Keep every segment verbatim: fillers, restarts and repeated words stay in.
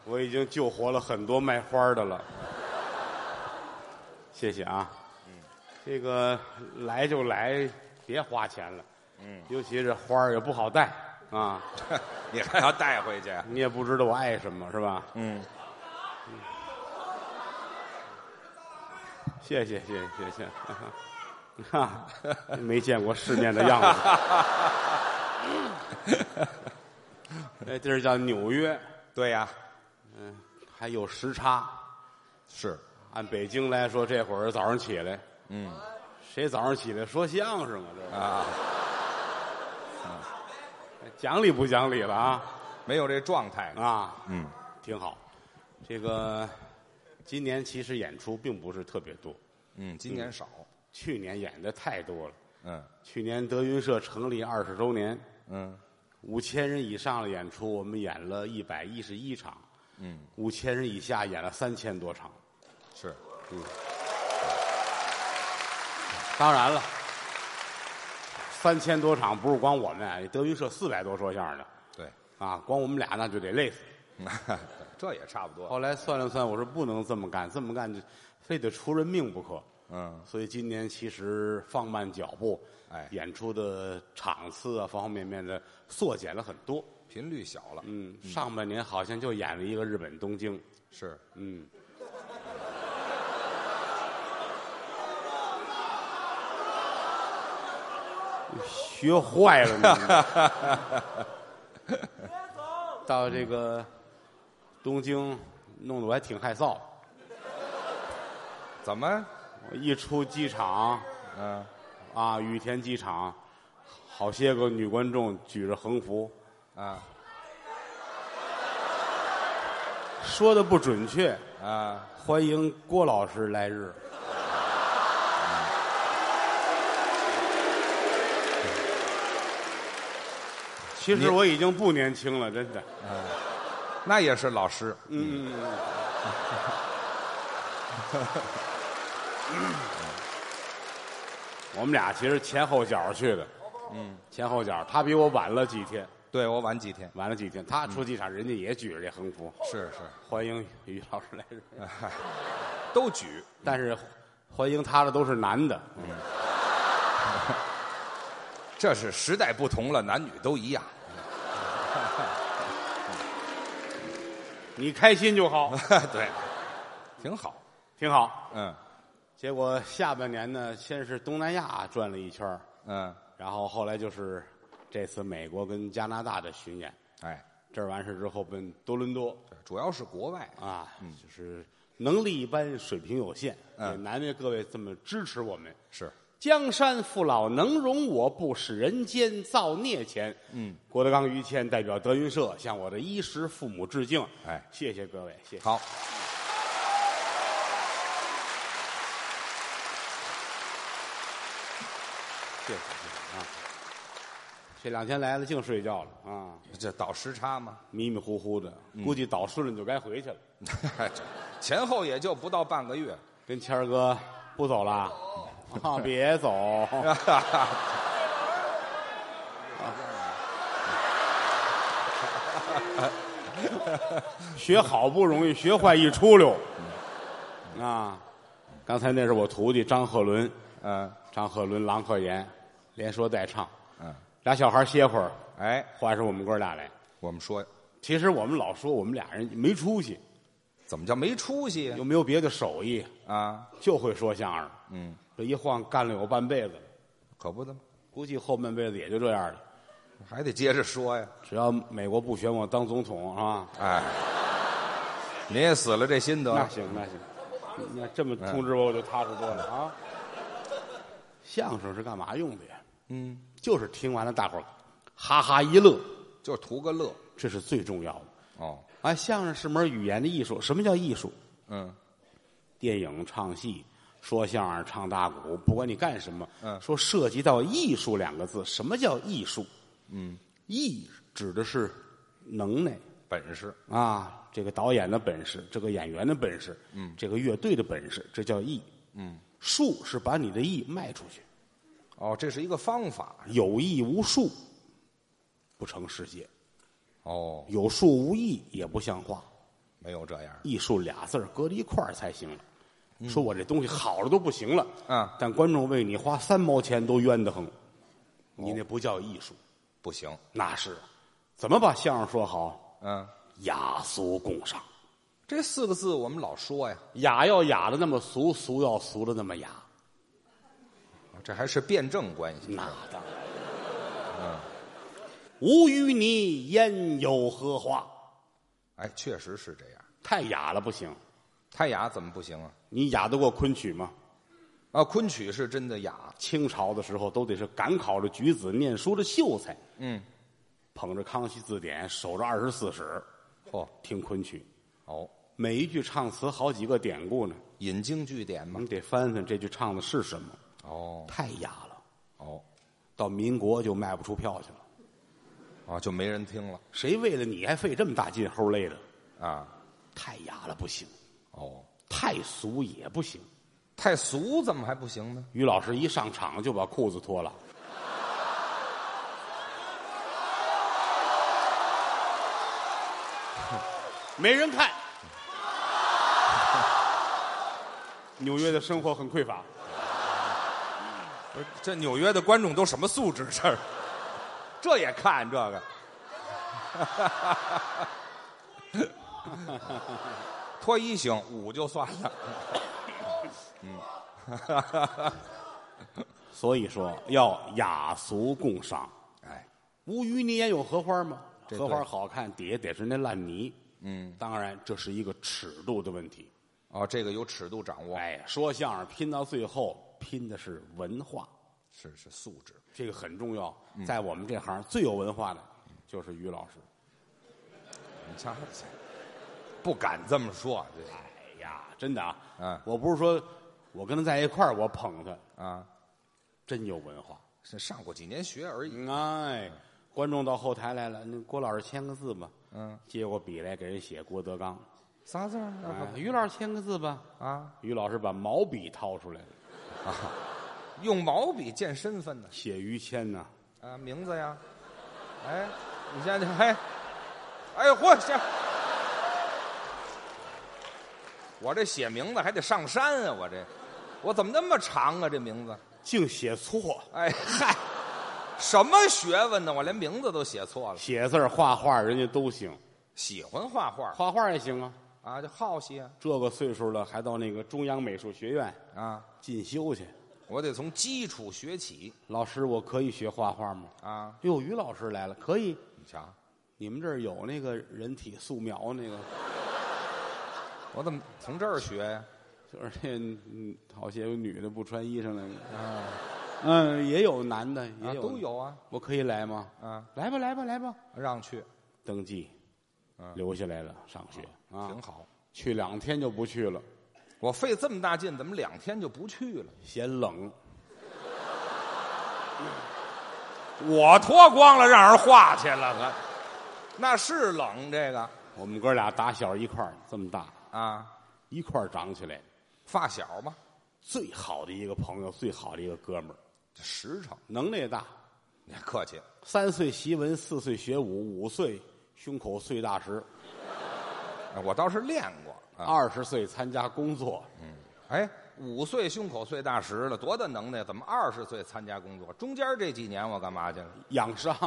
我已经救活了很多卖花的了。谢谢啊。嗯，这个来就来，别花钱了。嗯，尤其是花儿也不好带啊。 你还要带回去？ 你也不知道我爱什么，是吧？ 嗯。 谢谢谢谢谢谢。哈，没见过世面的样子。那地儿叫纽约。 对呀。 嗯，还有时差。 是。 按北京来说，这会儿早上起来。 嗯。 谁早上起来说相声啊？这啊。 讲理不讲理了啊？ 没有这状态啊。 嗯， 挺好。这个今年其实演出并不是特别多。 嗯，今年少。 嗯，去年演的太多了。 嗯。 去年德云社成立二十周年。 嗯。 五千人以上的演出，我们演了一百一十一场。 嗯。五千人以下演了三千多场。 是。 嗯。当然了，三千多场不是光我们，德云社四百多说相声的。 对。 啊，光我们俩那就得累死。 这也差不多。 后来算了算，我说不能这么干，这么干就非得出人命不可。 嗯。 所以今年其实放慢脚步， 哎， 演出的场次啊，方方面面的缩减了很多， 频率小了。 嗯，上半年好像就演了一个日本东京。 是。 嗯。学坏了你！到这个东京，弄得我还挺害臊。 怎么？ 我一出机场， 嗯， 啊，羽田机场，好些个女观众举着横幅， 啊， 说的不准确， 啊， 欢迎郭老师来日。其实我已经不年轻了，真的。 嗯，那也是老师。 嗯。我们俩其实前后脚去的。 嗯， 前后脚，他比我晚了几天。 对，我晚几天。 晚了几天，他出机场，人家也举着这横幅。 是是， 欢迎于老师来日。 都举， 但是欢迎他的都是男的。 嗯。这是时代不同了，男女都一样。 你开心就好。 对，挺好， 挺好。 嗯。 结果下半年呢，先是东南亚转了一圈， 嗯， 然后后来就是这次美国跟加拿大的巡演。 哎， 这儿完事之后奔多伦多， 主要是国外啊，嗯，就是能力一般，水平有限， 嗯， 也难为各位这么支持我们。 是。 江山父老能容我，不使人间造孽钱。 嗯， 郭德纲、于谦代表德云社向我的衣食父母致敬。 哎， 谢谢各位，谢谢。 好， 谢谢谢谢啊！这两天来了，净睡觉了啊！ 这倒时差吗？ 迷迷糊糊的， 嗯、 估计倒顺了就该回去了。 前后也就不到半个月。 跟谦儿哥不走了。啊！别走！学好不容易，学坏一出溜。啊！刚才那是我徒弟张鹤伦， 嗯， 张鹤伦、郎鹤炎连说带唱， 嗯， 俩小孩歇会儿， 哎， 换上我们哥俩来。 我们说， 其实我们老说我们俩人没出息， 怎么叫没出息？ 又没有别的手艺啊， 就会说相声。 嗯。 这一晃干了有半辈子了， 可不的吗？ 估计后半辈子也就这样了， 还得接着说呀。 只要美国不选我当总统啊！ 哎，您也死了这心得。 那行那行，你看这么通知我，我就踏实多了啊。相声是干嘛用的呀？ 嗯， 就是听完了大伙儿哈哈一乐， 就是图个乐， 这是最重要的。 哦， 啊，相声是门语言的艺术。什么叫艺术？ 嗯， 电影、唱戏。说相声、唱大鼓，不管你干什么， 嗯， 说涉及到艺术两个字，什么叫艺术？ 嗯， 艺指的是能耐、 本事啊，这个导演的本事，这个演员的本事， 嗯， 这个乐队的本事，这叫艺。 嗯， 术是把你的艺卖出去。 哦，这是一个方法。 有艺无术，不成世界。 哦， 有术无艺也不像话。 没有这样。 艺术俩字儿搁在一块儿才行了。嗯、说我这东西好了都不行了， 嗯， 但观众为你花三毛钱都冤得很，你那不叫艺术， 不行。 那是，怎么把相声说好？ 嗯， 雅俗共赏， 这四个字我们老说呀。 雅要雅的那么俗，俗要俗的那么雅， 这还是辩证关系。 那当然。 嗯， 无与你焉有何话？ 哎，确实是这样。 太雅了不行。 太雅怎么不行啊？ 你雅得过昆曲吗？ 啊，昆曲是真的雅。 清朝的时候都得是赶考的举子，念书的秀才。 嗯， 捧着《康熙字典》，守着二十四史， 嚯， 听昆曲。 哦， 每一句唱词好几个典故呢， 引经据典嘛。 你得翻翻这句唱的是什么。 哦， 太雅了。 哦， 到民国就卖不出票去了。 啊，就没人听了。 谁为了你还费这么大劲齁累的？ 啊， 太雅了不行。 哦， 太俗也不行。 太俗怎么还不行呢？ 于老师一上场就把裤子脱了。没人看。纽约的生活很匮乏。 不是，这纽约的观众都什么素质？这这也看这个？脱衣行，舞就算了。嗯， 所以说要雅俗共赏。 哎， 无与你焉有荷花吗？ 这荷花好看，底下得是那烂泥。 嗯， 当然这是一个尺度的问题。 哦，这个有尺度掌握。 哎，说相声拼到最后，拼的是文化， 是是素质， 这个很重要。嗯、在我们这行最有文化的就是于老师。 你瞧，不敢这么说。 哎呀，真的啊！ 嗯， 我不是说我跟他在一块儿，我捧他啊， 真有文化， 是上过几年学而已。 哎，观众到后台来了，那郭老师签个字吧。 嗯， 接过笔来给人写郭德纲。 啥字儿？ 哎，于老师签个字吧。 啊， 于老师把毛笔掏出来了。 啊，用毛笔见身份呢？ 写于谦呢？ 啊，名字呀？哎，你先去，嘿，哎嚯，行。我这写名字还得上山啊！我这，我怎么那么长啊？这名字净写错。 哎嗨，什么学问呢？我连名字都写错了。 写字儿画画人家都行， 喜欢画画， 画画也行啊。 啊，就好奇啊。 这个岁数了，还到那个中央美术学院啊进修去。 我得从基础学起。 老师，我可以学画画吗？ 啊， 哟，于老师来了，可以。 你瞧， 你们这儿有那个人体素描那个？ 我怎么从这儿学呀？ 就是那嗯，好些有女的不穿衣裳那个啊， 嗯，也有男的，也有、 啊、都有啊。 我可以来吗？ 啊， 来吧，来吧，来吧， 让去， 登记， 嗯， 留下来了，上学啊， 挺好。 去两天就不去了， 我费这么大劲，怎么两天就不去了？ 嫌冷。 我脱光了让人画去了，可那是冷这个。 我们哥俩打小一块儿这么大啊， 一块儿长起来， 发小嘛， 最好的一个朋友，最好的一个哥们儿， 这实诚， 能耐也大。 你客气。 三岁习文，四岁学武，五岁胸口碎大石， 我倒是练过。 二十岁参加工作， 嗯，哎，五岁胸口碎大石了，多大能耐？怎么二十岁参加工作？中间这几年我干嘛去了？ 养伤。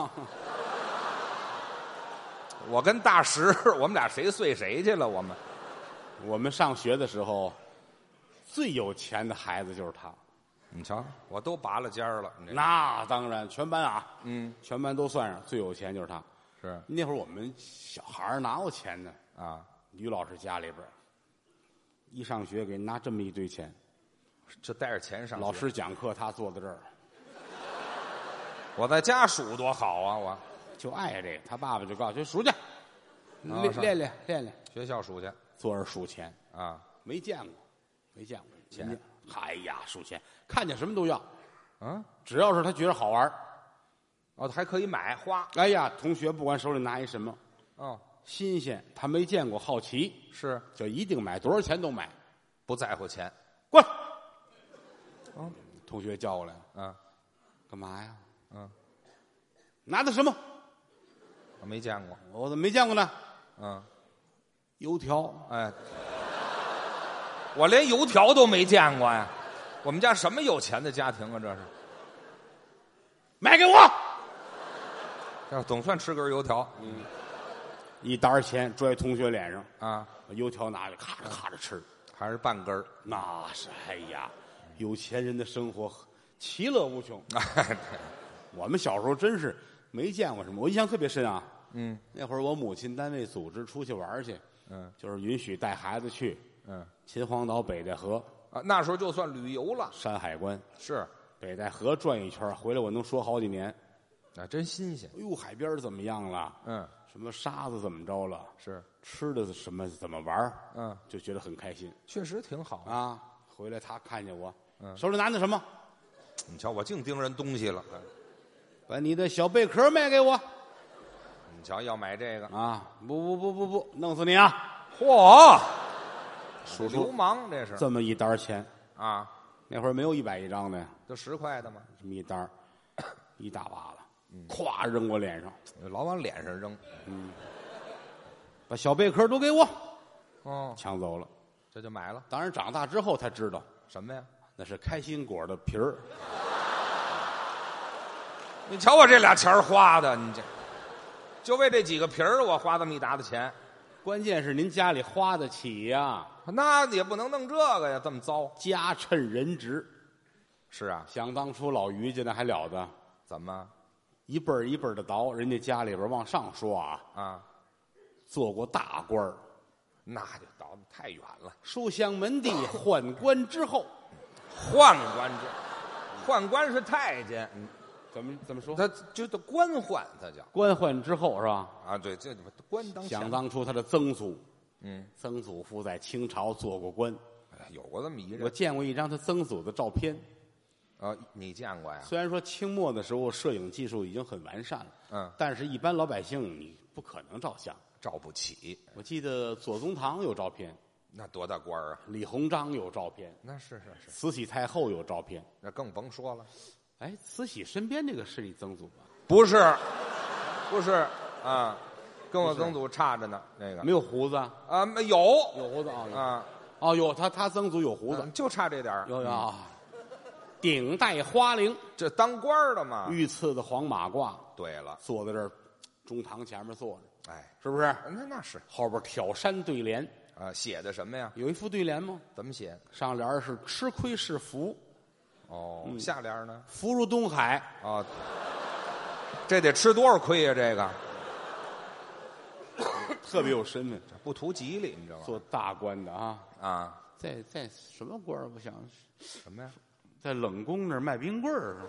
我跟大石，我们俩谁碎谁去了？我们， 我们上学的时候，最有钱的孩子就是他。 你瞧，我都拔了尖儿了。 那当然，全班啊， 嗯， 全班都算上，最有钱就是他。 是那会儿我们小孩儿哪有钱呢？ 啊， 于老师家里边儿一上学给拿这么一堆钱， 这带着钱上学。 老师讲课，他坐在这儿， 我在家数多好啊！我就爱这个。他爸爸就告诉他数去， 啊练是练练练练， 学校数去坐这儿数钱啊， 没见过，没见过钱。 哎呀，数钱，看见什么都要， 嗯， 只要是他觉得好玩儿哦，还可以买花。 哎呀，同学不管手里拿一什么， 哦， 新鲜，他没见过，好奇， 是就一定买，多少钱都买， 不在乎钱。 滚！ 哦， 同学叫过来， 嗯， 干嘛呀？ 嗯， 拿的什么？ 我没见过。 我怎么没见过呢？ 嗯， 油条， 哎，我连油条都没见过呀！我们家什么有钱的家庭啊？这是， 卖给我。 这总算吃根油条。 嗯，一沓钱拽同学脸上啊， 把油条拿着咔着咔着吃， 还是半根儿。 那是哎呀，有钱人的生活其乐无穷。 哎， 我们小时候真是没见过什么，我印象特别深啊。 嗯， 那会儿我母亲单位组织出去玩去， 嗯， 就是允许带孩子去， 嗯， 秦皇岛、北戴河啊，那时候就算旅游了。 山海关是， 北戴河转一圈，回来我能说好几年。 那真新鲜。 哎呦，海边怎么样了？ 嗯， 什么沙子怎么着了？ 是， 吃的什么怎么玩？ 嗯， 就觉得很开心确实挺好啊。回来他看见我， 嗯， 手里拿的什么？ 你瞧，我净盯人东西了。 把你的小贝壳卖给我。 你瞧，要买这个啊！不不不不不，弄死你啊！ 嚯， 叔叔流氓这是。 这么一沓钱啊， 那会儿没有一百一张的呀， 就十块的嘛， 这么一沓，一大把了，咵扔我脸上， 老往脸上扔。 嗯，把小贝壳都给我， 哦， 抢走了。 这就买了。 当然长大之后才知道什么呀？ 那是开心果的皮儿。 你瞧我这俩钱花的，你这就为这几个皮儿，我花这么一沓子钱。 关键是您家里花得起呀， 那也不能弄这个呀，这么糟。 家趁人直。 是啊， 想当初老于家那还了得， 怎么一辈儿一辈儿的倒，人家家里边往上说啊， 啊？ 做过大官儿， 那就倒得太远了。 书香门第，宦官之后， 宦官这宦官是太监， 怎么怎么说？ 他就叫官宦，他叫官宦之后是吧？ 啊，对，这官当前想当初他的曾祖， 嗯， 曾祖父在清朝做过官， 哎有过这么一我人见过一张他曾祖的照片。 啊，你见过呀？ 虽然说清末的时候摄影技术已经很完善了， 嗯， 但是一般老百姓你不可能照相。 照不起， 我记得左宗棠有照片， 那多大官儿啊？ 李鸿章有照片， 那是是是， 慈禧太后有照片。 那更甭说了。 哎，慈禧身边这个是你曾祖吧？ 不是，不是啊，跟我曾祖差着呢。那个没有胡子啊？ 啊，没有有胡子啊？有啊， 哦，有他他曾祖有胡子， 嗯就差这点儿有有啊。顶戴花翎， 这当官儿的嘛。 御赐的黄马褂， 对了， 坐在这儿，中堂前面坐着， 哎， 是不是？ 那那是后边挑山对联， 啊，写的什么呀？ 有一副对联吗？ 怎么写？ 上联是吃亏是福， 哦， 嗯下联呢？ 福如东海。 啊，这得吃多少亏呀？这个特别有身份， 不图吉利，你知道吗？ 做大官的啊， 啊， 在在什么官儿？我想什么呀？ 在冷宫那儿卖冰棍儿。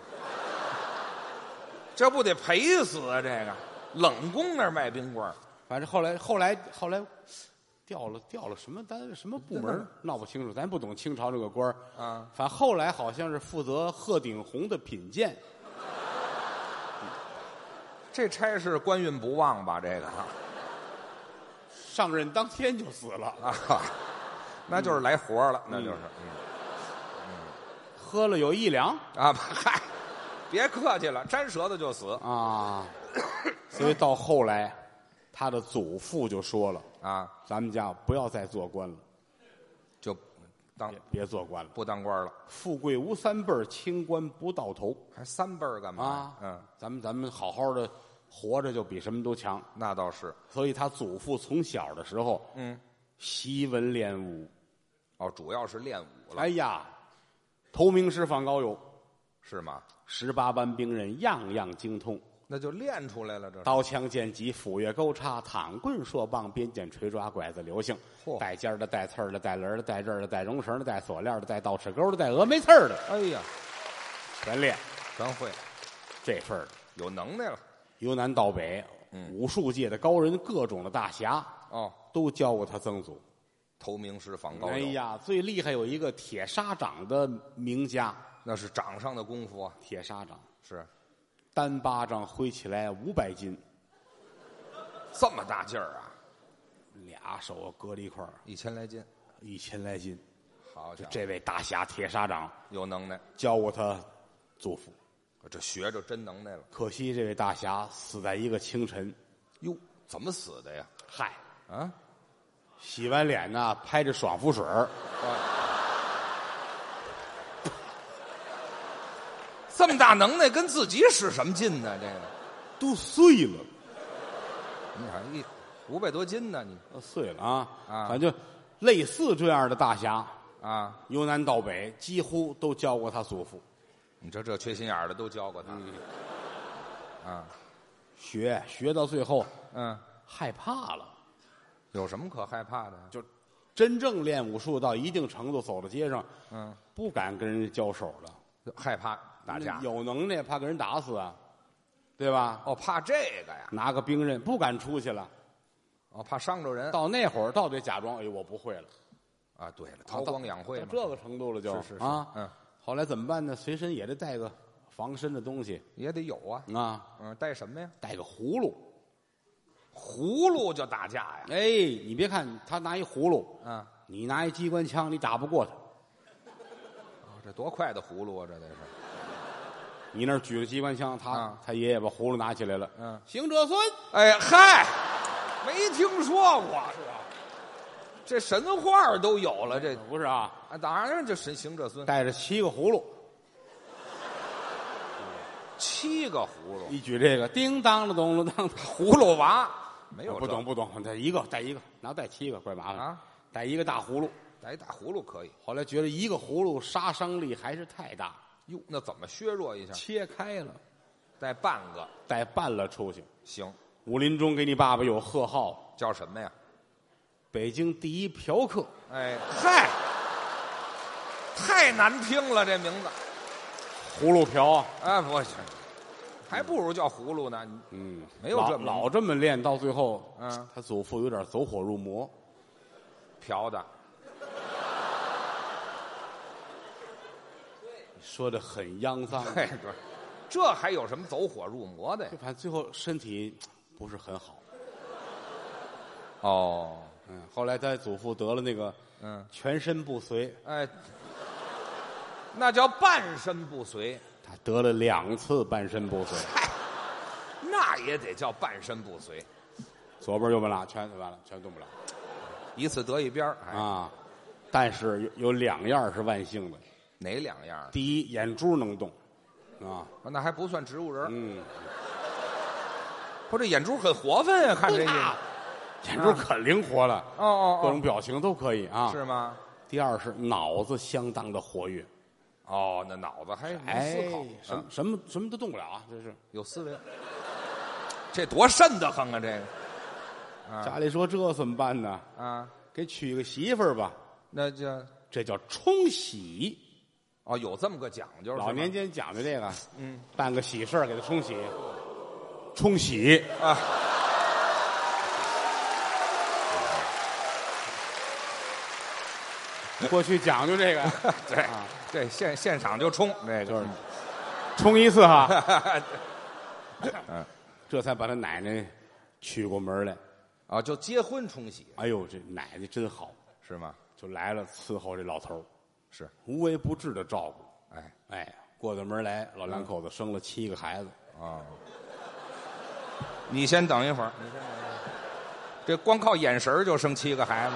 这不得赔死啊！这个冷宫那儿卖冰棍儿， 反正后来后来后来调了调了什么单位什么部门闹不清楚，咱不懂清朝这个官儿啊。 反正后来好像是负责鹤顶红的品鉴。 这差事官运不旺吧？这个上任当天就死了啊，那就是来活了，那就是喝了有一两啊，嗨，别客气了，沾舌头就死啊。所以到后来，他的祖父就说了啊， 咱们家不要再做官了， 就当别别做官了， 不当官了， 富贵无三辈儿，清官不到头还三辈儿干嘛啊。 嗯， 咱们咱们好好的活着就比什么都强。 那倒是。 所以他祖父从小的时候， 嗯， 习文练武， 哦，主要是练武了。 哎呀，头名师范高友， 是吗？ 十八般兵刃样样精通， 那就练出来了，这是刀枪剑戟斧钺钩叉躺棍槊棒鞭锏锤抓拐子流星， 嚯带尖儿的带刺儿的带轮儿的带刃儿的带绒绳的带锁链的带倒齿钩的带峨眉刺儿的， 哎呀， 全练全会， 这份儿的。 有能耐了。 由南到北， 嗯武术界的高人，各种的大侠哦， 都教过他曾祖。 头名师访高友。 哎呀，最厉害有一个铁砂掌的名家， 那是掌上的功夫啊。 铁砂掌是， 单巴掌挥起来五百斤， 这么大劲儿啊！ 俩手搁在一块儿， 一千来斤， 一千来斤。 好家伙， 这位大侠铁砂掌有能耐， 教过他祖父， 这学着真能耐了。 可惜这位大侠死在一个清晨。 哟，怎么死的呀？ 嗨， 啊， 洗完脸呢，拍着爽肤水儿这么大能耐，跟自己使什么劲呢？这个都碎了， 你看一五百多斤呢，你都碎了啊！ 啊反正类似这样的大侠， 啊， 由南到北几乎都教过他祖父。 你说这缺心眼儿的都教过他、 嗯啊？ 学学到最后嗯， 害怕了， 有什么可害怕的？ 就真正练武术到一定程度，走到街上， 嗯， 不敢跟人家交手了， 害怕打架。 有能耐怕给人打死啊，对吧？ 哦，怕这个呀？ 拿个兵刃不敢出去了。 哦，怕伤着人。 到那会儿，倒得假装哎，我不会了。 啊，对了，韬光养晦嘛， 到这个程度了就， 是是是啊， 嗯， 后来怎么办呢？随身也得带个防身的东西也得有啊。 啊， 嗯，带什么呀？ 带个葫芦。 葫芦就打架呀？ 哎，你别看他拿一葫芦， 嗯， 你拿一机关枪，你打不过他。 哦，这多快的葫芦啊！这得是。 你那儿举着机关枪，他、 啊他爷爷把葫芦拿起来了。 嗯， 行者孙， 哎嗨，没听说过，是吧？这神话都有了，这不是啊， 啊，当然这神行者孙， 带着七个葫芦， 七个葫芦， 一举这个，叮当的咚了当， 葫芦娃没有不懂这不懂，带一个带一个，哪有带七个怪麻烦啊？ 带一个大葫芦。 带一大葫芦可以。 后来觉得一个葫芦杀伤力还是太大， 哟，那怎么削弱一下？ 切开了， 带半个带半了出去。 行， 武林中给你爸爸有贺号， 叫什么呀？ 北京第一嫖客。 哎嗨，太难听了这名字。 葫芦瓢啊， 哎，不行，还不如叫葫芦呢。你嗯， 没有这名字老老这么练，到最后， 嗯， 他祖父有点走火入魔。 嫖的， 说的很肮脏， 嘿，对，这还有什么走火入魔的呀就？反正最后身体不是很好。 哦， 嗯，后来他祖父得了那个嗯， 全身不遂， 哎，那叫半身不遂， 他得了两次半身不遂， 嗨，那也得叫半身不遂， 左边右边拉全完了，全动不了一次得一边儿哎， 啊。但是有有两样是万幸的， 哪两样啊？ 第一眼珠能动，啊， 那还不算植物人儿， 嗯， 不，这眼珠很活泛呀，看这个。 眼珠可灵活了， 哦哦各种表情都可以啊。 是吗？ 第二是脑子相当的活跃， 哦，那脑子还能哎思考，， 什么嗯什么什么都动不了啊，这是。 有思维，这多瘆得慌啊！这个啊家里说这怎么办呢？ 啊， 给娶个媳妇儿吧， 那就这叫冲喜。 哦，有这么个讲究，是吗老年间讲究这个， 嗯办个喜事儿给他冲喜，冲喜。 啊， 过去讲究这个， 对啊， 这现现场就冲，这就是个冲一次哈， 嗯这才把他奶奶娶过门来。 啊，就结婚冲喜哎呦，这奶奶真好， 是吗？ 就来了伺候这老头儿是， 无微不至的照顾。 哎哎，过到门来，老两口子生了七个孩子。 啊，你先等一会儿，你先等一会儿，这光靠眼神儿就生七个孩子，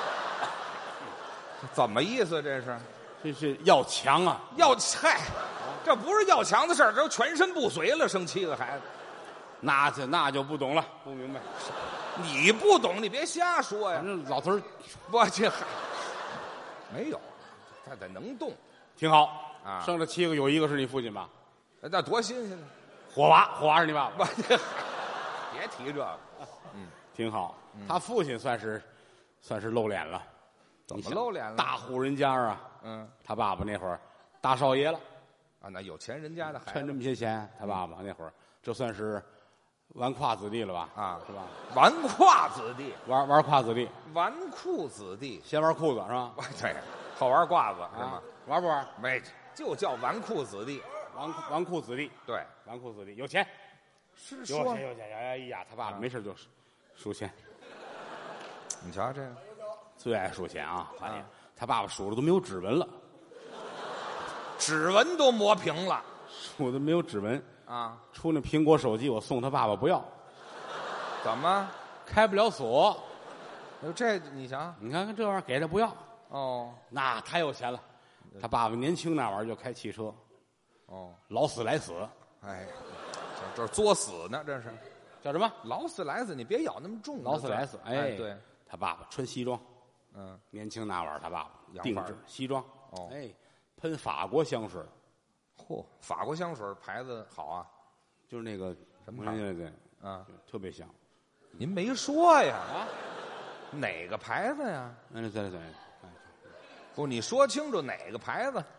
怎么意思？这是这是要强啊！ 要嗨，这不是要强的事儿，这都全身不遂了，生七个孩子。 那就那就不懂了，不明白。 你不懂，你别瞎说呀反！正老头儿不，这还没有，他得能动， 挺好啊生了七个，有一个是你父亲吧？ 那多新鲜呢！ 火娃，火娃是你爸爸， 不，这别提这个， 挺好。他父亲算是算是露脸了， 怎你想么露脸了？ 大户人家啊， 嗯他爸爸那会儿大少爷了， 啊，那有钱人家的孩子趁这么些钱，他爸爸那会儿这算是纨绔子弟了吧？ 啊是吧？ 纨绔子弟， 玩玩胯子弟， 纨绔子弟， 先玩裤子是吧？ 对，好玩褂子是吗啊？，玩不玩？ 没，就叫纨绔子弟。 纨纨绔子弟， 对， 纨绔子弟有钱， 是有钱有钱！哎呀，他爸爸啊没事就数钱， 你瞧这个， 最爱数钱啊！发现啊他爸爸数的都没有指纹了， 指纹都磨平了数的没有指纹。 啊？ 出那苹果手机，我送他爸爸不要， 怎么？ 开不了锁， 这你想， 你看看这玩意儿给他不要， 哦那太有钱了。他爸爸年轻那会儿就开汽车， 哦， 劳斯莱斯， 哎，这这是作死呢，这是叫什么？ 劳斯莱斯，你别咬那么重。 劳斯莱斯， 哎， 哎， 对， 他爸爸穿西装， 嗯， 年轻那会儿他爸爸定制洋范儿西装， 哦哎，喷法国香水， 嚯，法国香水牌子好啊， 就是那个什么牌对对对， 啊， 特别香您没说呀？ 啊。 哪个牌子呀？ 那对对对，哎不，你说清楚哪个牌子？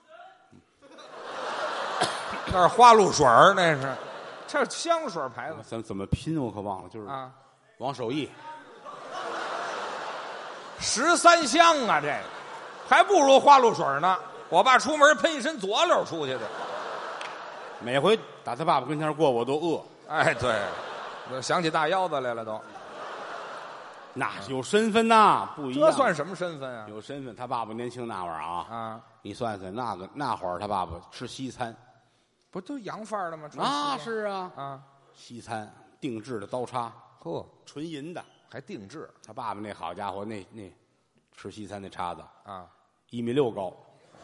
那是花露水儿，那是，这是香水牌子怎怎么拼我可忘了，就是啊。 王守义， 十三香啊，这个还不如花露水呢。我爸出门喷一身佐料出去的。 每回打他爸爸跟前过，我都饿。 哎，对，我想起大腰子来了都。 那有身份呐，不一样。 这算什么身份啊？ 有身份。他爸爸年轻那会儿啊， 啊， 你算算那个那会儿，他爸爸吃西餐不都洋范儿的吗？ 啊，是啊， 啊， 西餐定制的刀叉， 嚯， 纯银的。 还定制他爸爸那好家伙，那那吃西餐那叉子啊， 一米六高，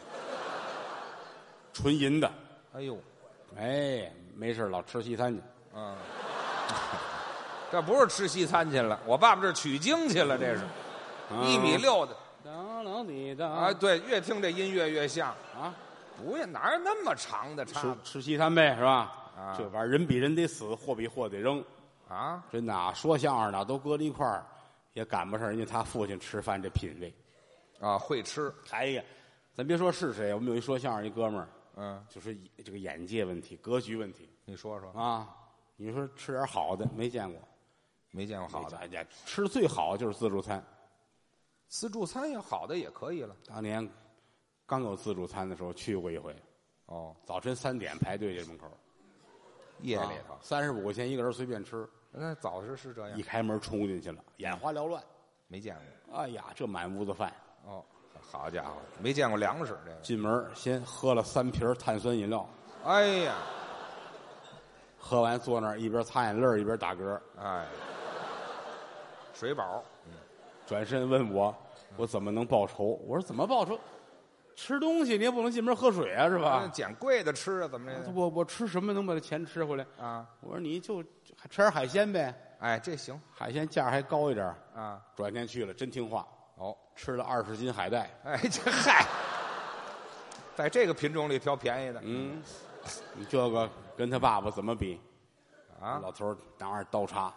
纯银的。 哎呦， 哎，没事老吃西餐去。 嗯，这不是吃西餐去了，我爸爸这取经去了，这是一米六的。 当啷滴当啊，对，越听这音乐越像。 啊， 不呀，哪有那么长的叉子吃吃西餐呗，是吧？ 啊这玩意儿人比人得死，货比货得扔。 啊？ 真的啊，说相声的都搁在一块儿，也赶不上人家他父亲吃饭这品味。 啊，会吃。 哎呀，咱别说是谁，我们有一说相声一哥们儿， 嗯， 就是这个眼界问题、格局问题你说说， 啊。你说吃点好的，没见过， 没见过好的。 哎呀，吃的最好就是自助餐。 自助餐要好的也可以了。 当年刚有自助餐的时候去过一回， 哦， 早晨三点排队这门口， 夜里头， 三十五块钱一个人随便吃， 那早时是这样一。开门冲进去了，眼花缭乱。 没见过。 哎呀，这满屋子饭。 哦，好家伙，没见过粮食这个。 进门先喝了三瓶碳酸饮料， 哎呀， 喝完坐那儿一边擦眼泪一边打嗝， 哎，水饱。 转身问我我怎么能报仇？我说怎么报仇？吃东西你也不能进门喝水啊，是吧？ 捡贵的吃啊，怎么着？ 我我吃什么能把这钱吃回来？ 啊， 我说你就吃点海鲜呗， 哎，这行海鲜价还高一点。 啊。 转天去了，真听话， 哦， 吃了二十斤海带。 哎，这嗨，在这个品种里挑便宜的。 嗯，你这个跟他爸爸怎么比？ 啊， 老头儿拿着刀叉，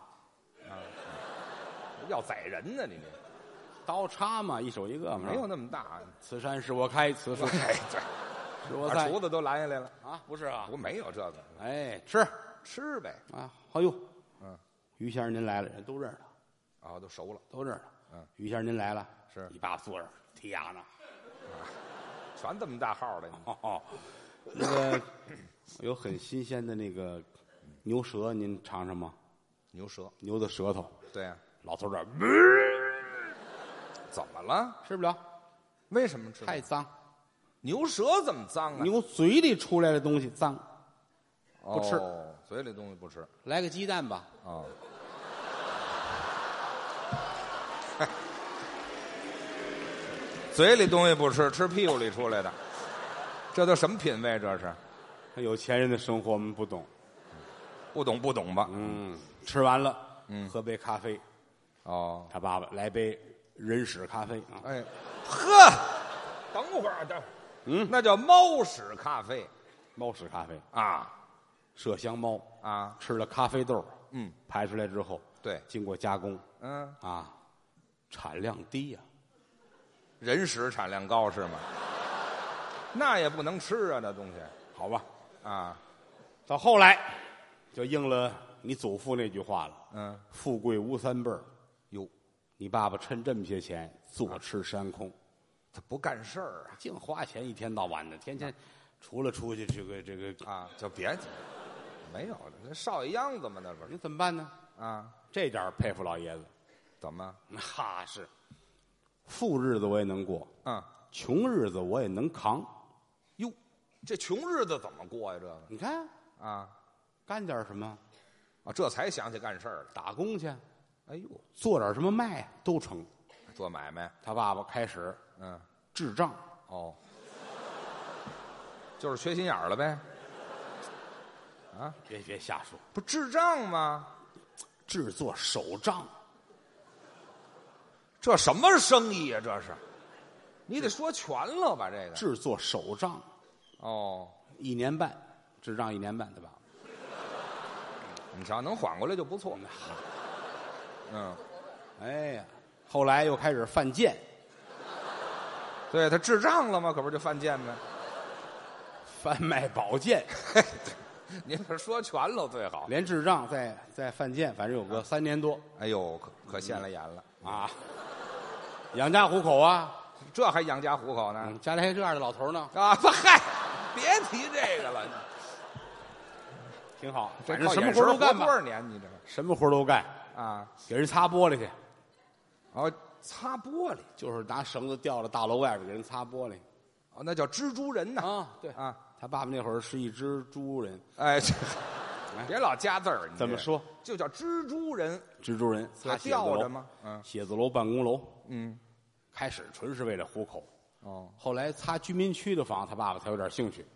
要宰人呢，你这刀叉嘛，一手一个嘛。 没有那么大。 此山是我开，此树哎，这是我栽。 把厨子都拦下来了。 啊，不是啊， 不，没有这个， 哎，吃吃呗。 啊，好哟。 嗯， 于先生您来了，人都认识他， 啊，都熟了， 都认识他。 嗯， 于先生您来了， 是你爸坐着剔牙呢。 全这么大号的。 哦，那个有很新鲜的那个牛舌，您尝尝吗？ 牛舌， 牛的舌头， 对呀、 老头这儿怎么了？ 吃不了， 为什么吃？ 太脏。 牛舌怎么脏啊？ 牛嘴里出来的东西脏，不吃哦，嘴里东西不吃。 来个鸡蛋吧。 哦，嘴里东西不吃，吃屁股里出来的，这都什么品味？这是有钱人的生活我们不懂。 不懂不懂吧？ 嗯，吃完了， 嗯喝杯咖啡。 哦， 他爸爸来杯人屎咖啡啊。 哎，呵，等会儿，等会儿， 嗯， 那叫猫屎咖啡猫屎咖啡， 啊麝香猫啊， 吃了咖啡豆， 嗯， 排出来之后， 对， 经过加工嗯， 啊，产量低呀、 人屎产量高是吗？那也不能吃啊，那东西好吧。 啊， 到后来就应了你祖父那句话了， 嗯， 富贵无三辈儿。 哟， 你爸爸趁这么些钱坐吃山空， 他不干事儿啊净花钱，一天到晚的，天天除了出去这个这个， 啊，就别没有了，那少爷样子嘛，那不是你怎么办呢？ 啊？ 这点儿佩服老爷子， 怎么？ 那是富日子我也能过， 嗯， 穷日子我也能扛。 哟，这穷日子怎么过呀？这个你看， 啊干点什么？ 啊，这才想起干事儿了。 打工去， 哎呦， 做点什么卖都成。 做买卖， 他爸爸开始嗯， 智障， 哦，就是缺心眼儿了呗。啊， 别别瞎说， 不智障吗？ 制作手账， 这什么生意啊？这是，你得说全了吧？这个制作手账， 哦， 一年半，智障一年半，对吧？ 你瞧，能缓过来就不错。嗯， 哎呀，后来又开始犯贱， 对他智障了吗？可不是就犯贱呗。 贩卖宝剑， 您这说全了最好。 连智障再再犯贱，反正有个三年多哎呦，可可现了眼了， 啊，养家糊口啊， 这还养家糊口呢？ 嗯，家里还有这样的老头呢， 啊，不嗨，别提这个了。 挺好， 这反正什么靠眼神活都干吧活多，少年？你这什么活都干， 啊？ 给人擦玻璃去， 哦，擦玻璃， 就是拿绳子吊到大楼外边给人擦玻璃哦，那叫蜘蛛人呐。 啊，对啊， 他爸爸那会儿是一只猪人， 哎，这别老加字儿。你这怎么说？ 就叫蜘蛛人， 蜘蛛人擦写字楼吊着吗？嗯写字楼、办公楼， 嗯， 开始纯是为了糊口， 哦， 后来擦居民区的房，他爸爸才有点兴趣。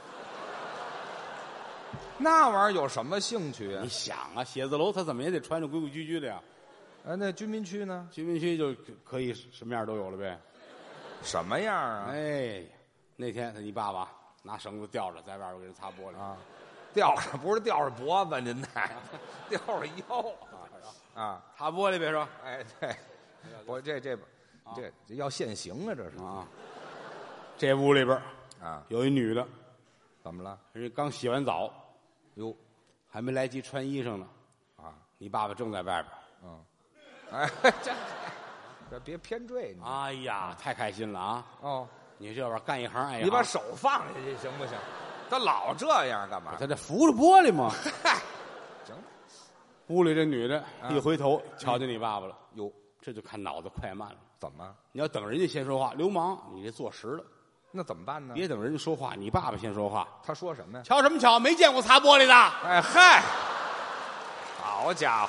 那玩意儿有什么兴趣啊你？想啊，写字楼他怎么也得穿着规规矩矩的呀， 哎，那居民区呢？ 居民区就可以什么样都有了呗。 什么样啊？ 哎，那天他你爸爸拿绳子吊着在外边给人擦玻璃啊，吊着不是吊着脖子，您那吊着腰啊！ 擦玻璃别说哎，对，我这这这这要现行啊，这是啊，这屋里边啊？ 有一女的， 怎么了？ 人家刚洗完澡， 哟还没来及穿衣裳呢， 啊， 你爸爸正在外边。 嗯，哎，这这别偏坠你哎呀，太开心了啊！ 哦， 你这玩意儿干一行爱一行， 你把手放下去行不行？他老这样干嘛？ 他这扶着玻璃嘛。 嗨，行了， 屋里这女的啊一回头，瞧见你爸爸了， 哟， 这就看脑子快慢了。 怎么？ 你要等人家先说话，流氓，你这坐实了。 那怎么办呢？ 别等人家说话，你爸爸先说话。 他说什么呀？ 瞧什么瞧？没见过擦玻璃的。 哎嗨，好家伙，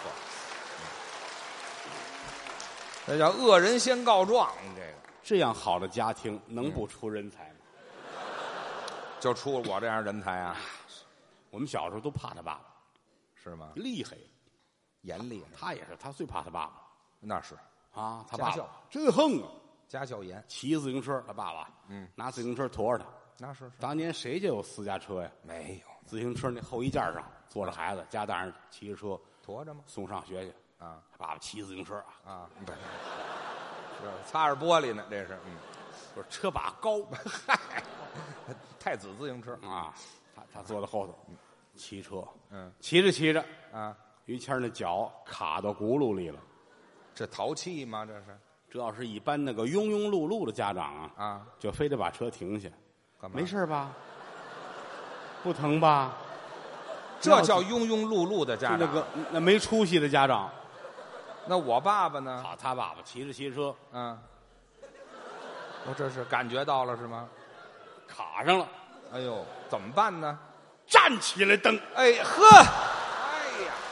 这叫恶人先告状，这个这样好的家庭能不出人才吗？ 就出我这样人才啊？ 我们小时候都怕他爸爸， 是吗？ 厉害。 严厉， 他也是，他最怕他爸爸那是啊。他爸爸家教真横啊， 家教严， 骑自行车，他爸爸嗯， 拿自行车驮着他。 那是是当年谁家有私家车呀？ 没有自行车那后衣架上坐着孩子，家大人骑着车驮着吗？ 送上学去。 啊他爸爸骑自行车啊， 啊，不是，是擦着玻璃呢，这是嗯， 不是车把高嗨，太子自行车啊，他他坐在后头骑车， 嗯骑着骑着， 啊， 于谦儿那脚卡到轱辘里了。 这淘气吗？这是这要是一般那个庸庸碌碌的家长啊， 啊， 就非得把车停下。 干嘛？ 没事吧？不疼吧？ 这叫庸庸碌碌的家长。 就那个那没出息的家长。 那我爸爸呢？ 好，他爸爸骑着骑着车嗯，我这是感觉到了是吗？ 卡上了， 哎呦，怎么办呢？ 站起来蹬。 哎呵，哎呀，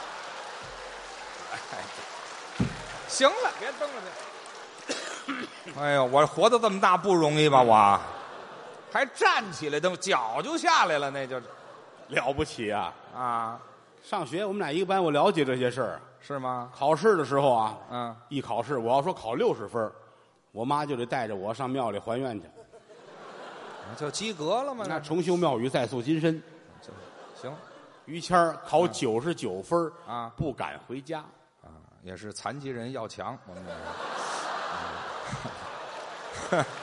哎，行了，别蹬了别。哎呦，我活到这么大不容易吧？我还站起来蹬，脚就下来了，那就了不起啊！ 啊， 上学我们俩一个班，我了解这些事儿。 是吗？ 考试的时候啊， 嗯， 一考试我要说考六十分，我妈就得带着我上庙里还愿去。 就及格了吗？ 那重修庙宇，再塑金身。 就行于谦儿考九十九分啊， 不敢回家。 啊，也是残疾人要强，我们这个。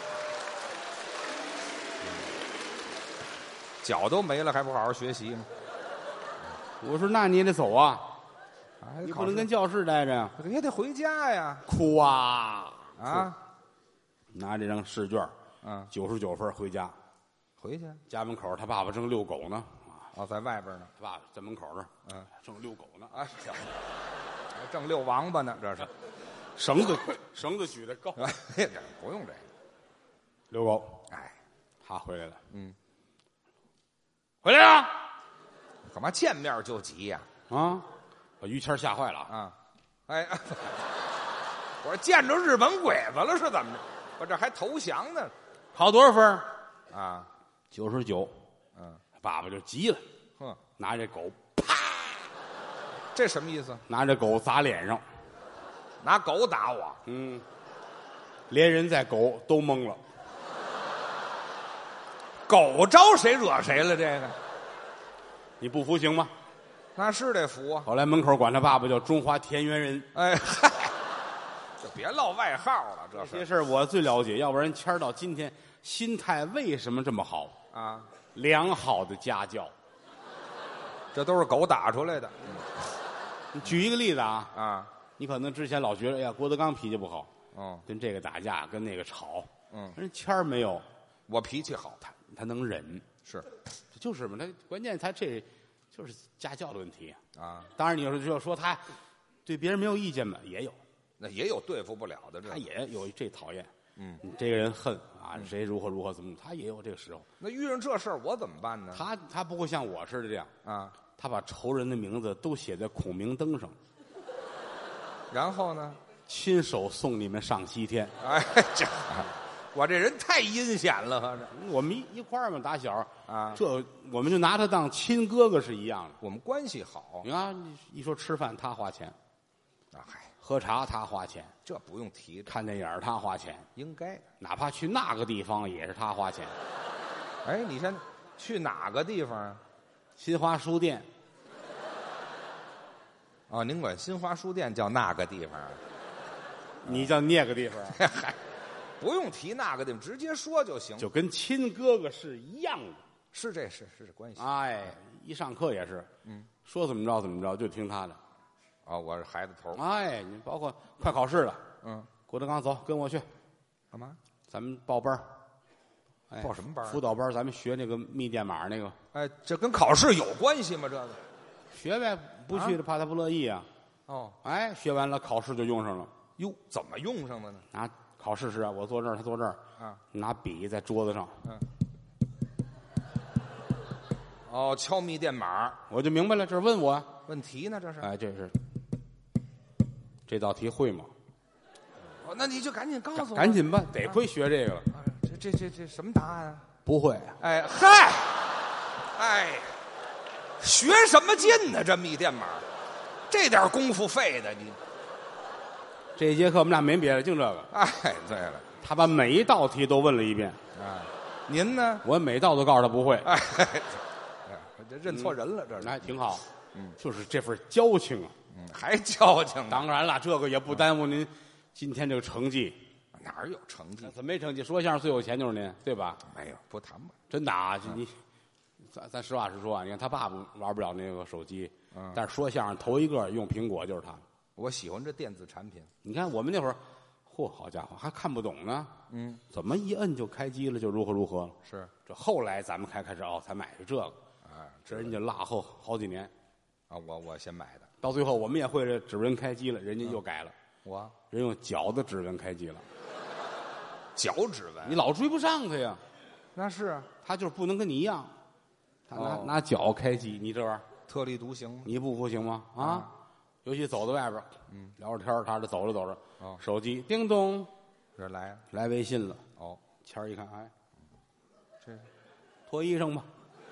脚都没了，还不好好学习吗？ 我说那你也得走啊， 啊， 你不能跟教室待着呀。 也得回家呀！ 哭啊啊， 拿这张试卷， 嗯， 九十九分回家。 回去家门口他爸爸正遛狗呢，啊， 哦，在外边呢。 他爸爸在门口这儿， 嗯， 正遛狗呢， 啊，行，正遛王八呢，这是。 绳子绳子举得高， 哎，这不用这个。 遛狗。 哎， 他回来了， 嗯， 回来了干嘛见面就急呀？ 啊！把于谦吓坏了， 啊， 哎，我说见着日本鬼子了是怎么着？我这还投降呢。 考多少分儿？ 啊， 九十九。 嗯， 爸爸就急了， 哼， 拿这狗这什么意思？ 拿这狗砸脸上。 拿狗打我？ 嗯，连人带狗都懵了。 狗招谁惹谁了？这个你不服行吗？ 那是得服啊。 后来门口管他爸爸叫中华田园人。 哎，嗨，就别落外号了，这是这些事儿我最了解，要不然谦儿到今天心态为什么这么好？ 啊， 良好的家教。 这都是狗打出来的。 你举一个例子啊， 啊， 你可能之前老觉得，哎呀，郭德纲脾气不好， 哦， 跟这个打架，跟那个吵， 嗯， 人谦儿没有， 我脾气好， 他他能忍， 是这就是嘛，他关键他这就是家教的问题。 啊， 当然，你要是就说他对别人没有意见嘛，也有， 那也有对付不了的，这他也有这讨厌， 嗯， 你这个人恨啊，谁如何如何怎么，他也有这个时候。 那遇上这事儿我怎么办呢？ 他他不会像我似的这样， 啊， 他把仇人的名字都写在孔明灯上， 然后呢？ 亲手送你们上西天。 哎，这我这人太阴险了，合着我们一一块儿嘛，打小啊， 这我们就拿他当亲哥哥是一样的。 我们关系好你看，一说吃饭他花钱， 啊，嗨， 喝茶他花钱， 这不用提， 看电影他花钱， 应该。 哪怕去那个地方也是他花钱。 哎，你先去哪个地方啊？ 新华书店， 哦，您管新华书店叫那个地方啊？ 你叫那个地方， 嗨，不用提那个地方，直接说就行。 就跟亲哥哥是一样的。 是这是是这关系。 哎，一上课也是， 嗯， 说怎么着怎么着，就听他的。 哦，我是孩子头。 哎，你包括快考试了， 嗯， 郭德纲走，跟我去， 干嘛？ 咱们报班儿。哎， 报什么班儿啊辅导班儿咱们学那个密电码那个， 哎，这跟考试有关系吗？这个？ 学呗，不去的怕他不乐意啊。 哦， 哎，学完了考试就用上了。 哟，怎么用上的呢？ 拿考试时啊，我坐这儿，他坐这儿， 啊， 拿笔在桌子上， 嗯。哦，敲密电码， 我就明白了，这是问我。 问题呢？这是？ 哎，这是这道题会吗？ 哦，那你就赶紧告诉我。 赶紧吧，得亏学这个了。 啊！这这这这什么答案啊？ 不会， 哎嗨，哎，学什么劲呢？这密电码，这点功夫费的你。 这一节课我们俩没别的，就这个。 哎，对了， 他把每一道题都问了一遍， 啊，您呢？ 我每道都告诉他不会。 哎，这认错人了，这是。 那还挺好。 嗯， 就是这份交情啊。 嗯，还交情呢？ 当然了，这个也不耽误您今天这个成绩。 哪儿有成绩？ 怎么没成绩？说相声最有钱就是您，对吧？ 没有，不谈吧。 真的啊，你咱咱实话实说啊，你看他爸爸玩不了那个手机， 嗯， 但是说相声头一个用苹果就是他。 我喜欢这电子产品。 你看我们那会儿，嚯，好家伙，还看不懂呢。 嗯， 怎么一摁就开机了，就如何如何了？ 是。 这后来咱们才开始哦，才买的这个， 啊， 这人家落后好几年啊，我我先买的。 到最后我们也会这指纹开机了，人家又改了， 我人用脚的指纹开机了， 脚指纹。 你老追不上他呀。 那是他就是不能跟你一样，他拿、 哦拿脚开机，你这玩意儿特立独行。 你不服行吗？啊， 啊尤其走到外边，嗯，聊着天儿他这走着走着， 哦手机叮咚这来来微信了， 哦， 谦儿一看，哎， 这脱衣裳吧。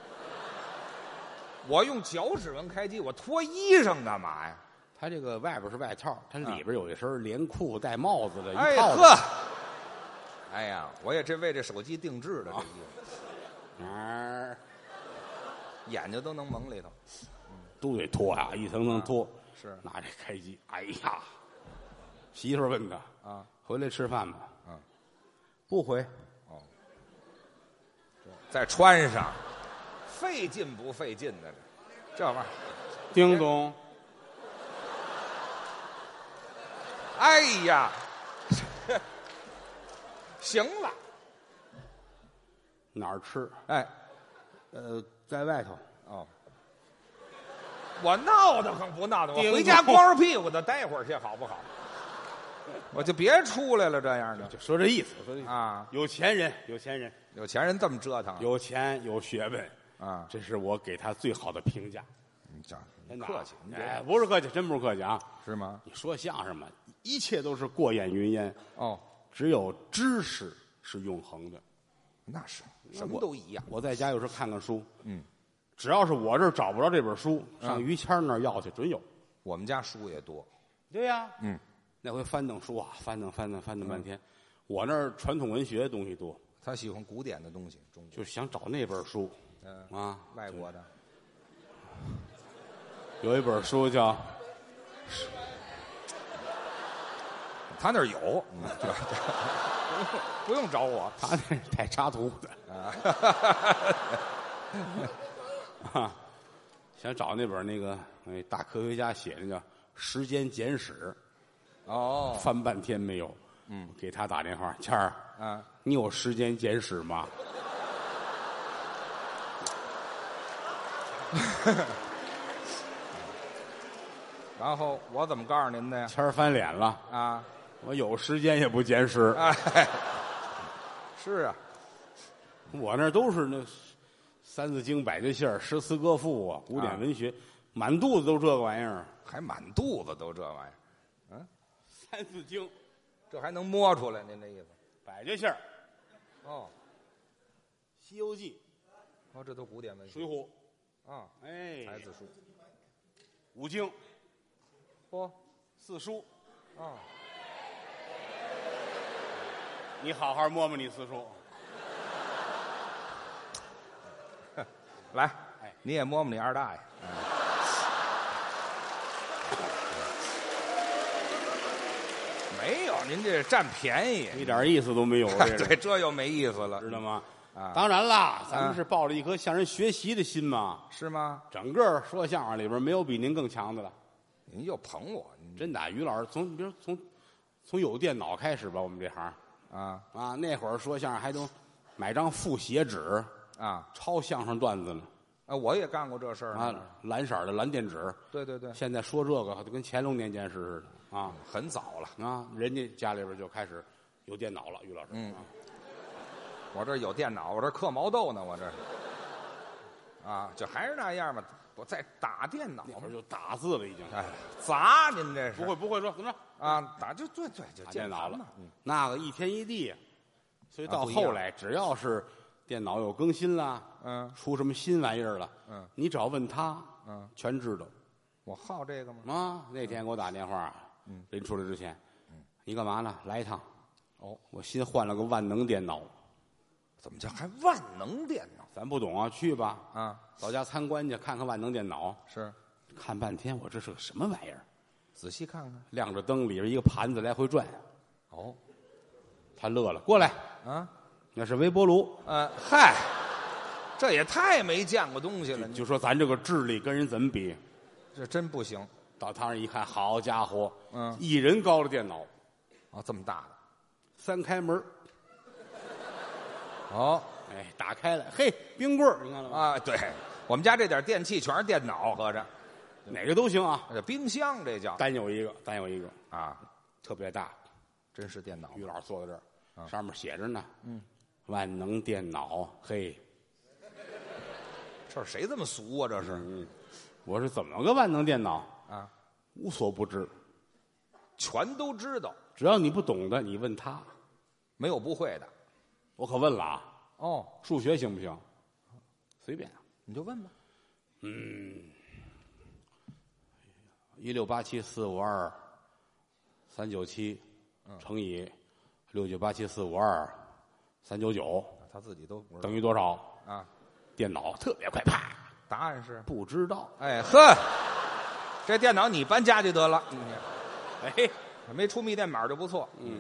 我用脚指纹开机，我脱衣裳干嘛呀？ 他这个外边是外套，他里边有一身连裤带帽子的一哎套的。 呵，哎呀，我也这为这手机定制的这衣服， 啊， 眼睛都能蒙里头。 都得脱啊，一层层脱。 是拿这开机，哎呀，媳妇儿问他啊， 回来吃饭吗？ 嗯， 不回。 哦，再穿上，费劲不费劲的这这玩意儿。 叮咚， 哎呀，行了， 哪儿吃？ 哎， 呃，在外头。 哦，我闹得很不闹的，我叮回家光着屁股的待会儿去好不好？我就别出来了，这样的就说这意思，说这意思啊， 有钱人，有钱人， 有钱人这么折腾， 有钱有学问， 啊， 这是我给他最好的评价。 你讲真的客气，您别哎，不是客气，真不是客气啊！ 是吗？ 你说相声嘛，一切都是过眼云烟， 哦， 只有知识是永恒的。 那是什么都一样。 我在家有时候看看书， 嗯， 只要是我这儿找不着这本书，上嗯于谦那儿要去，准有。 我们家书也多。 对呀， 嗯， 那回翻腾书啊，翻腾翻腾翻腾半天。我那儿传统文学的东西多， 他喜欢古典的东西，中国就是想找那本书。 嗯啊， 外国的有一本书叫他那儿有，嗯，这不用找我他那是带插图的啊，想找那本那个那大科学家写的叫《时间简史》， 哦， 翻半天没有。嗯，给他打电话，谦儿， 啊， 你有时间简史吗？ 然后我怎么告诉您的呀？ 谦儿翻脸了， 啊， 我有时间也不简史， 哎，是啊， 我那都是那三字经、百家姓儿、诗词歌赋啊，古典文学，满肚子都这个玩意儿。 还满肚子都这玩意儿，嗯， 三字经、 这还能摸出来？您这意思？ 百家姓儿、 哦， 西游记、 哦，这都古典文学水浒， 啊， 哎， 孩子书， 五经、 嚯， 四书， 啊， 你好好摸摸你四书。 来， 哎， 你也摸摸你二大爷。没有，您这占便宜， 一点意思都没有，这个对，这又没意思了， 知道吗？ 啊当然啦，咱啊们是抱着一颗向人学习的心嘛。 是吗？ 整个说相声里边没有比您更强的了， 您又捧我，您真的。于老师从比如从从有电脑开始吧，我们这行啊啊，那会儿说相声还都买张复写纸啊抄相声段子呢啊！我也干过这事儿啊呢。， 蓝色的蓝电纸。 对对对， 现在说这个就跟乾隆年间似的啊很早了。 啊，人家家里边就开始有电脑了，于老师。 嗯啊我这有电脑，我这刻毛豆呢，我这是啊，就还是那样嘛。我在打电脑那会儿就打字了，已经。 哎，砸您这是不会不会说怎么着？ 啊？打就对对，就打电脑了键盘嘛。嗯， 那个一天一地，所以到啊不一样后来，只要是电脑有更新啦， 嗯出什么新玩意儿了， 嗯， 你只要问他， 嗯， 全知道我好这个吗？ 啊。那天给我打电话， 嗯， 临出来之前，嗯，你干嘛呢？来一趟。 哦， 我新换了个万能电脑， 怎么叫还万能电脑咱不懂啊，去吧， 啊？ 到家参观去，看看万能电脑。 是， 看半天，我这是个什么玩意儿？ 仔细看看。 亮着灯，里边一个盘子来回转。 哦， 他乐了，过来， 啊， 那是微波炉。 呃，嗨，这也太没见过东西了， 就说咱这个智力跟人怎么比？ 这真不行。 到堂上一看，好家伙， 嗯一人高的电脑， 哦，这么大的。 三开门， 哦哎，打开了，嘿，冰棍儿，你看了吗？ 啊，对，我们家这点电器全是电脑，合着哪个都行啊， 这冰箱这叫单有一个，单有一个， 啊， 特别大。 真是电脑。 于老师坐在这儿， 啊上面写着呢，嗯，万能电脑，嘿， 这是谁这么俗啊？这是嗯，我说怎么个万能电脑？ 啊， 无所不知， 全都知道， 只要你不懂的，你问他。 没有不会的。 我可问了啊， 哦， 数学行不行？随便， 你就问吧。 一六八七四五二三九七乘以六九八七四五二三九九他自己都不知道等于多少？ 啊。 电脑特别快，啪， 答案是， 不知道。 哎呵，这电脑你搬家去得了， 哎， 没出密电码就不错。 嗯，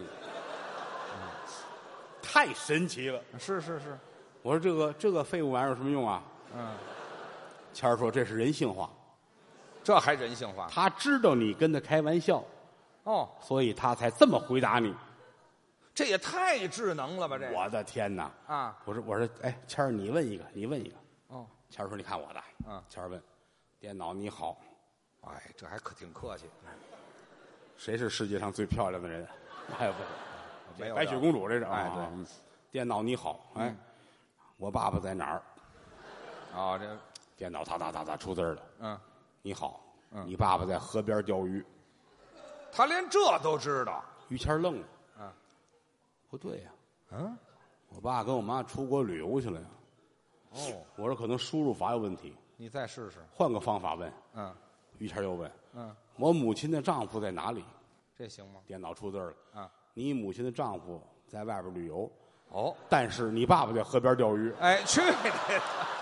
太神奇了。 是是是， 我说这个这个废物玩意儿有什么用啊？ 嗯， 谦儿说这是人性化， 这还人性化他知道你跟他开玩笑， 哦， 所以他才这么回答你。 这也太智能了吧？这个我的天哪！ 啊， 我说我说，哎，谦儿，你问一个，你问一个。 哦， 谦儿说：“你看我的。” 嗯， 谦儿问：“电脑你好， 哎，这还可挺客气。 谁是世界上最漂亮的人？”哎，不是， 没有白雪公主这是。 哎对啊嗯电脑你好，哎，我爸爸在哪儿？ 哦，这电脑哒哒哒哒出字儿了。 嗯， 你好， 嗯你爸爸在河边钓鱼。 他连这都知道。 于谦愣了， 嗯， 不对呀、 嗯， 我爸跟我妈出国旅游去了呀。 哦， 我说可能输入法有问题， 你再试试。 换个方法问。 嗯于谦又问， 嗯， 我母亲的丈夫在哪里？ 这行吗？ 电脑出字了， 啊， 你母亲的丈夫在外边旅游， 哦， 但是你爸爸在河边钓鱼。 哎，去你的！